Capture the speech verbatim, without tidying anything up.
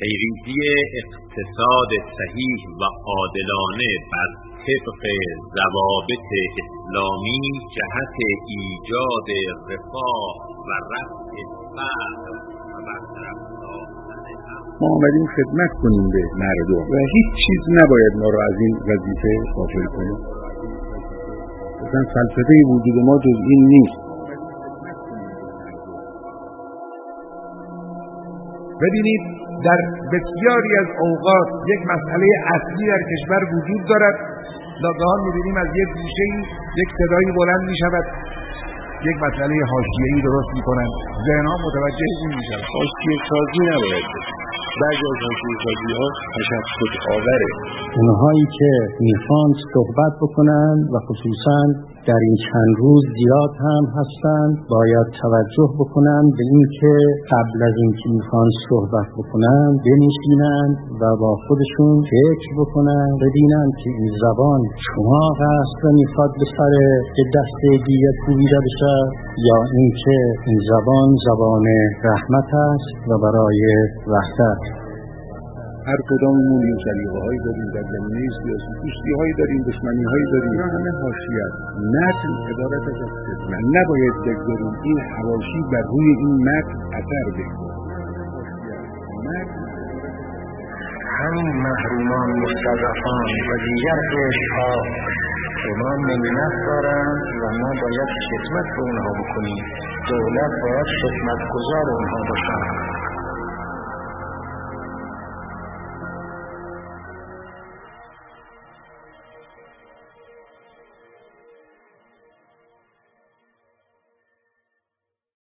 پیریزی اقتصاد صحیح و عادلانه بر طبق ضوابط اسلامی جهت ایجاد رفاه و رفع فقر و برطرف ساختن ما آمدیم خدمت کنیم به مردم و هیچ چیز نباید ما را از این وظیفه غافل کنیم. مثلا فلسفه وجود ما جز این نیست. ببینید در بسیاری از اوقات یک مسئله اصلی در کشور وجود دارد، ناگهان می‌بینیم از یک گوشه‌ای یک صدایی بلند می‌شود، یک مسئله حاشیه‌ای درست می‌کنند، ذهن‌ها متوجه این می‌شوند. حاشیه سازی نباید بود. بعضی از حاشیه سازی‌ها تشخص آوره. اونهایی که میخوان صحبت بکنن و خصوصاً در این چند روز زیاد هم هستند، باید توجه بکنن به این که قبل از اینکه میخوان صحبت بکنن بنشینن و با خودشون فکر بکنن، ببینن که این زبان چماق است و میخواد به سر دست دیگر کوبیده بشه یا اینکه این زبان زبان رحمت است و برای وحدت. هر کداممون یه سلیقه‌هایی داریم، در زمینه سیاسی دوستی‌هایی داریم، دشمنی‌هایی داریم، اینا همه حاشیه است. متن عبارت از خدمت. نباید بگذاریم این حواشی بر روی این متن اثر بکنه. همین محرومان، مستضعفان و دیگر قشرها به ما منت دارند و ما باید خدمت به اونها بکنیم. دولت باید خدمتگزار اونها باشد.